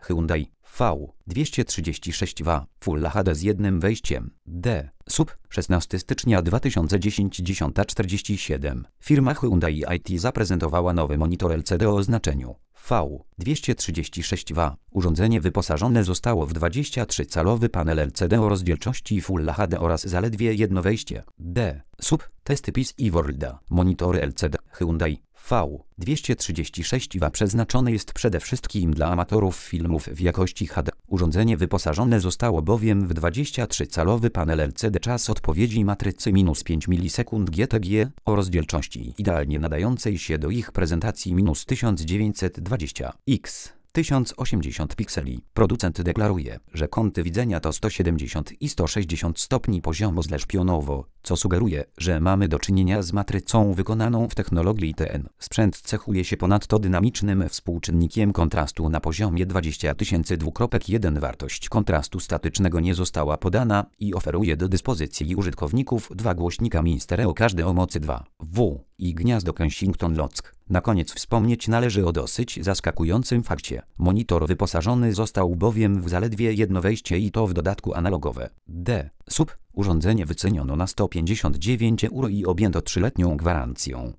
Hyundai V236W Full HD z jednym wejściem. D. SUV 16 stycznia 2010 10:47. Firma Hyundai IT zaprezentowała nowy monitor LCD o oznaczeniu V236W. Urządzenie wyposażone zostało w 23-calowy panel LCD o rozdzielczości Full HD oraz zaledwie jedno wejście. D. SUV testy PIS i Worlda. Monitory LCD Hyundai V236W przeznaczone jest przede wszystkim dla amatorów filmów w jakości HD. Urządzenie wyposażone zostało bowiem w 23-calowy panel LCD czas odpowiedzi matrycy -5 milisekund GTG o rozdzielczości idealnie nadającej się do ich prezentacji -1920x. 1080 pikseli. Producent deklaruje, że kąty widzenia to 170 i 160 stopni poziomo/pionowo, co sugeruje, że mamy do czynienia z matrycą wykonaną w technologii TN. Sprzęt cechuje się ponadto dynamicznym współczynnikiem kontrastu na poziomie 20001. Wartość kontrastu statycznego nie została podana i oferuje do dyspozycji użytkowników dwa głośnikami stereo, każdy o mocy 2W i gniazdo Kensington Lock. Na koniec wspomnieć należy o dosyć zaskakującym fakcie. Monitor wyposażony został bowiem w zaledwie jedno wejście i to w dodatku analogowe. D. SUV. Urządzenie wyceniono na 159 € i objęto 3-letnią gwarancją.